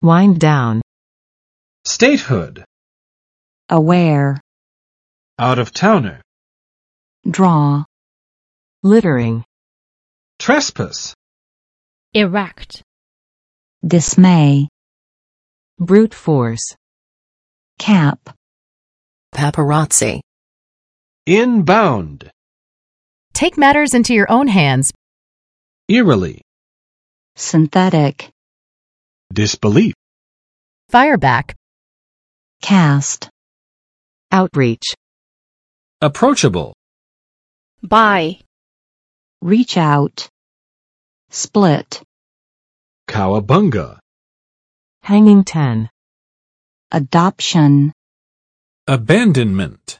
Wind down. Statehood. aware, Out-of-towner. draw, Littering. Trespass. erect, dismay, Brute force. cap, paparazzi, Inbound. Take matters into your own hands. Eerily. synthetic, Disbelief. Fire back. cast, Outreach. Approachable. buy, reach out, split, Cowabunga. Hanging 10. adoption, Abandonment.